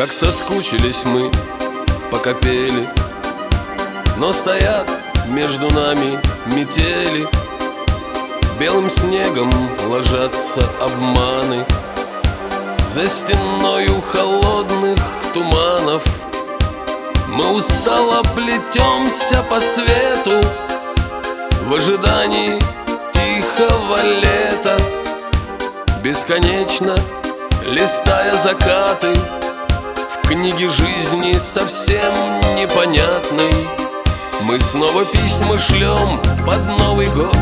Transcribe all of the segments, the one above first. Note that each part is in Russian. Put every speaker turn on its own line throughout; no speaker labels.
Как соскучились мы, пока пели, но стоят между нами метели. Белым снегом ложатся обманы, за стеною холодных туманов. Мы устало плетемся по свету в ожидании тихого лета, бесконечно листая закаты в книге жизни совсем непонятной. Мы снова письма шлем под Новый год.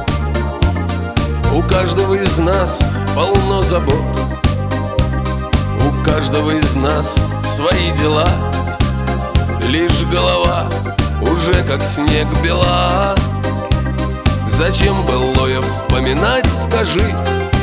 У каждого из нас полно забот, у каждого из нас свои дела. Лишь голова уже как снег бела. Зачем былое вспоминать, скажи?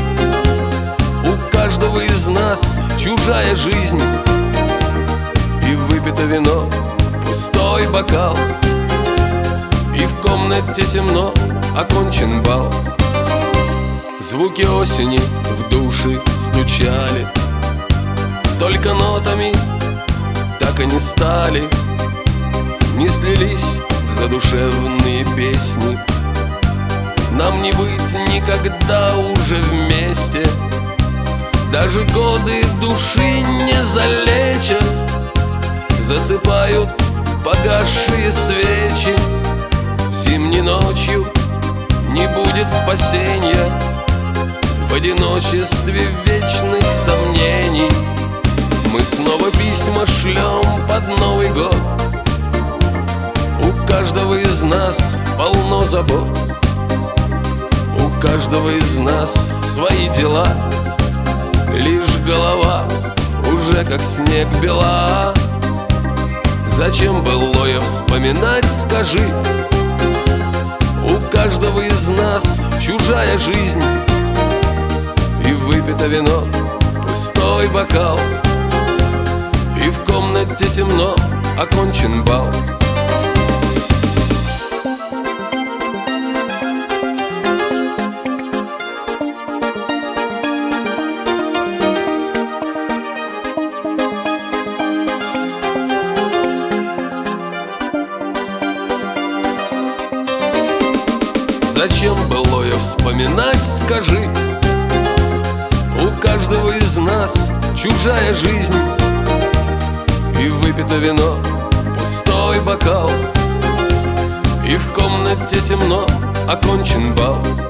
У каждого из нас чужая жизнь, и выпито вино, пустой бокал, и в комнате темно, окончен бал. Звуки осени в души стучали, только нотами так и не стали, не слились в задушевные песни. Нам не быть никогда уже вместе. Даже годы души не залечат, засыпают погасшие свечи. Зимней ночью не будет спасения в одиночестве вечных сомнений. Мы снова письма шлем под Новый год. У каждого из нас полно забот, у каждого из нас свои дела. Лишь голова уже как снег бела. Зачем былое вспоминать, скажи? У каждого из нас чужая жизнь, и выпито вино, пустой бокал, и в комнате темно, окончен бал. Зачем былое вспоминать, скажи? У каждого из нас чужая жизнь, и выпито вино, пустой бокал, и в комнате темно, окончен бал.